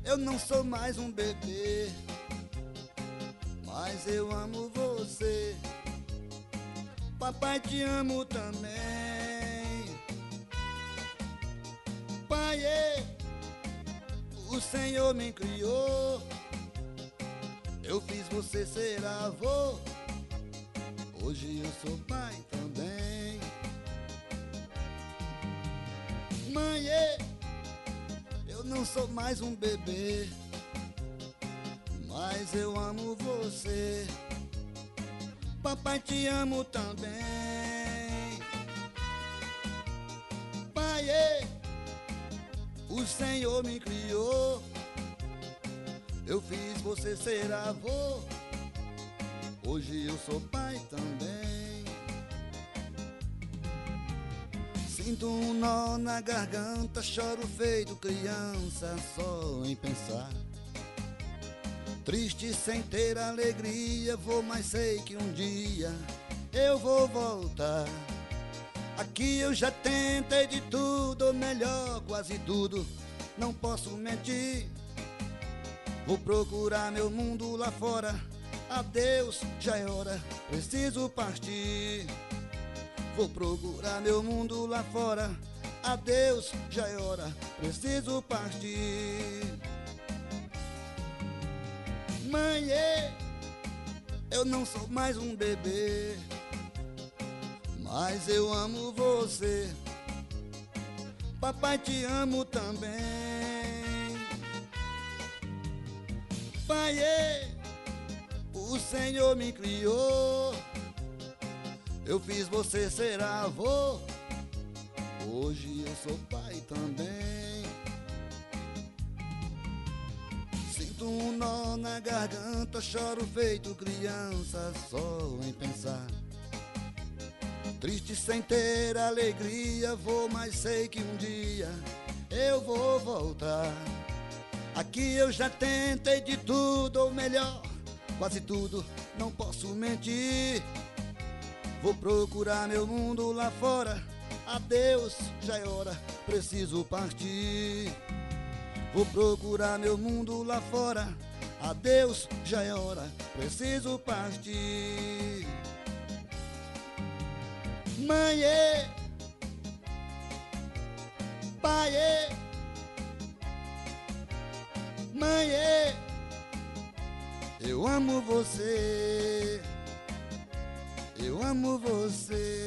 eu não sou mais um bebê, mas eu amo você. Papai, te amo também. Pai, o Senhor me criou, eu fiz você ser avô, hoje eu sou pai também. Mãe, eu não sou mais um bebê, mas eu amo você. Papai, te amo também. Pai, o Senhor me criou, eu fiz você ser avô, hoje eu sou pai também. Sinto um nó na garganta, choro feito criança só em pensar. Triste sem ter alegria, vou, mas sei que um dia eu vou voltar. Aqui eu já tentei de tudo, ou melhor, quase tudo, não posso mentir. Vou procurar meu mundo lá fora, adeus, já é hora, preciso partir. Vou procurar meu mundo lá fora, adeus, já é hora, preciso partir. Mãe, eu não sou mais um bebê, mas eu amo você. Papai, te amo também. Pai, o Senhor me criou, eu fiz você ser avô, hoje eu sou pai também. Sinto um nó na garganta, choro feito criança só em pensar. Triste sem ter alegria, vou, mas sei que um dia eu vou voltar. Aqui eu já tentei de tudo, ou melhor, quase tudo, não posso mentir. Vou procurar meu mundo lá fora, adeus, já é hora, preciso partir. Vou procurar meu mundo lá fora, adeus, já é hora, preciso partir. Mãe, pai, mãe, eu amo você, eu amo você.